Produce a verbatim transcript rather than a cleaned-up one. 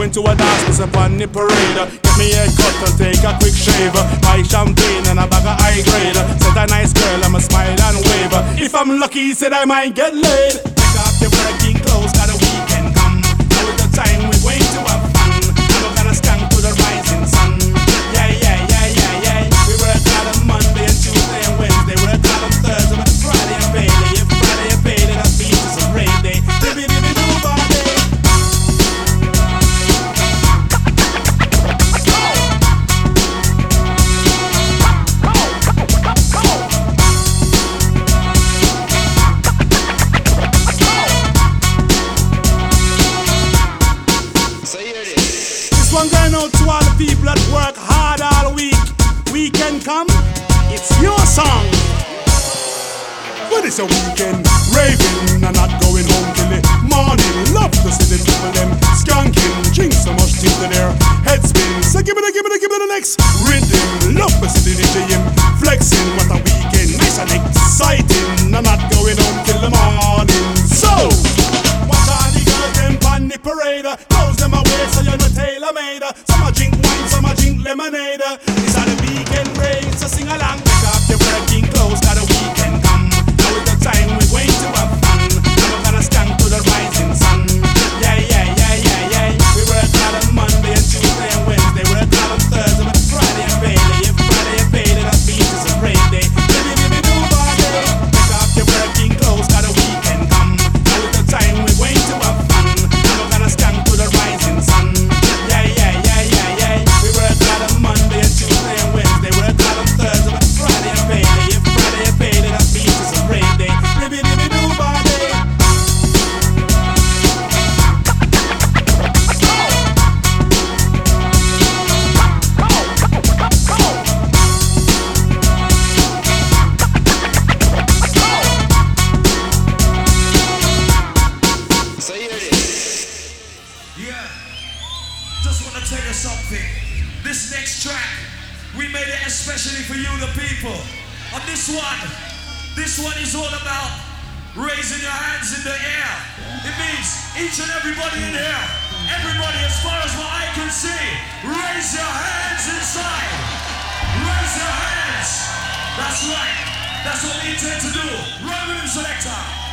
going to a dance, piss upon the parade. Get me a cut and take a quick shave. Buy champagne and a bag of high grade. Set a nice girl, I'ma smile and wave. If I'm lucky, said I might get laid. Take off your working clothes, got a weekend come. Now is the time we're going to have fun. I'm gonna stand to the rising sun. Yeah, yeah, yeah, yeah, yeah. We work out on Monday and Tuesday and Wednesday. Work out on Thursday, but Friday and payday. If Friday and payday, that means it's a rain day. Dibby dibby doo body. This one going out to all the people that work hard all week. Weekend come, it's your song. But it's a weekend, raving and not going home till the morning. Love to see the people them skanking, drink so much till their head spin. So give me the, give me the, give me the next rhythm. Love to see the D J flexing. What a weekend, nice and exciting. And not going home till the morning. So watch all the girls them on the parade. Close them away so you're not tailor-made. Some a drink wine, some a drink lemonade. It's a the weekend rain, so sing along. Pick up your working clothes, got a weekend come. Now is the time we're going to have fun. Now we're gonna stand to the rising sun. Yeah, yeah, yeah, yeah, yeah. We work out on Monday and Tuesday and Wednesday. Work out on Thursday, but Friday and payday. If Friday and payday, that means it's a rain day. Dibby dibby doo body. Pick up your working clothes, got a weekend come. Now is the time we're going to have fun. Now we're gonna stand to the rising sun. Yeah, yeah, yeah, yeah, yeah. We work out on Monday and Tuesday and Wednesday. Work out on Thursday, but Friday and payday. If Friday and payday, that means it's a rain day. Dibby dibby doo body. Yeah, just want to tell you something. This next track, we made it especially for you, the people. On this one, this one is all about raising your hands in the air. It means each and everybody in here, everybody as far as what I can see, raise your hands inside. Raise your hands. That's right. That's what we intend to do. Right with him, selector.